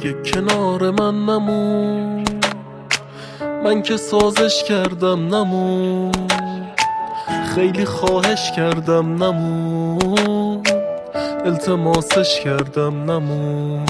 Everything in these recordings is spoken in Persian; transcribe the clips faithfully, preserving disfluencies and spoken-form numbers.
دیگه کنار من نمون، من که سازش کردم نمون، خیلی خواهش کردم نمون، التماسش کردم نمون،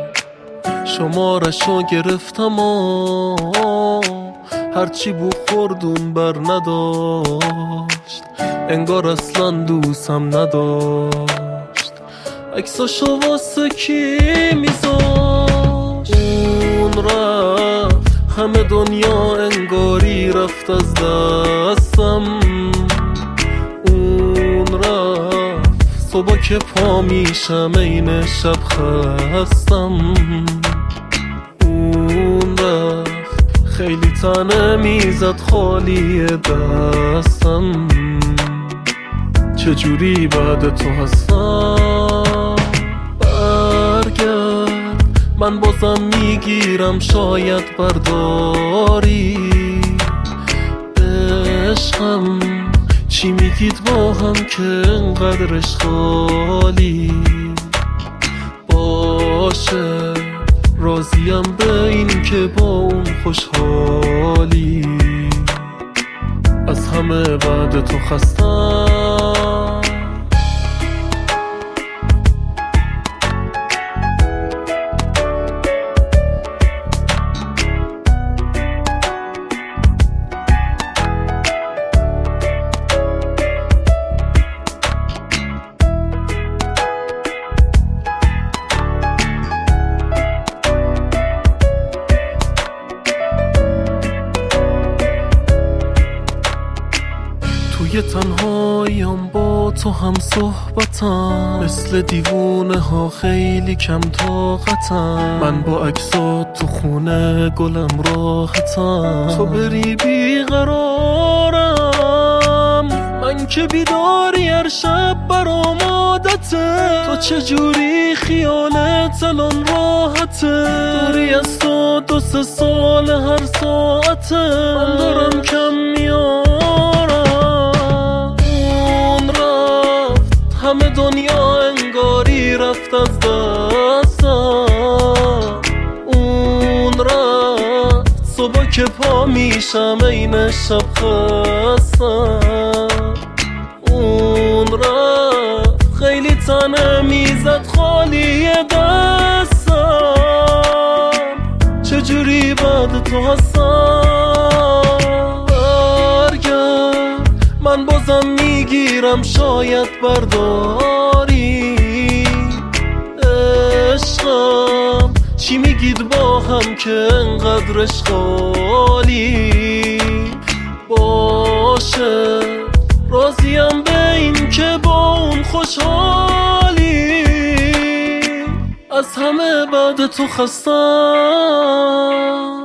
شمارشو گرفتم و هرچی بو خوردون بر نداشت، انگار اصلا دوستم نداشت، عکساشو واسه کی میذاشت؟ اون رفت همه دنیا انگاری رفت از دستم، اون رفت صبح که پا میشم این شب خستم، اون رفت خیلی تنه میزد خالی دستم، چجوری بعد تو هستم؟ برگرد من بازم میگیرم شاید برداری، عشقم چی میگید با هم که انقدرش خالی باشه، راضیم به این که با اون خوشحالی، از همه بعد تو خستم. توی تنهاییم با تو هم صحبتم، مثل دیوونه ها خیلی کم طاقتم، من با عکسات تو خونه گلم راحتم، تو بری بیقرارم، من که بیداری هر شب برام عادته، تو چجوری خیالت الان راحته، دوری از تو دو سه سال هر ساعته، من دارم کم میارم، همه دنیا انگاری رفت از دستم، اون رفت صبح که پا میشم این شب خستم، اون رفت خیلی تنه میزد خالی دستم، چجوری بعد تو هستم؟ برگرد من بازم میگیرم شاید برداری، عشقم چی میگید با هم که انقدرش خالی باشه، راضیم به این که با اون خوشحالی، از همه بعد تو خستم.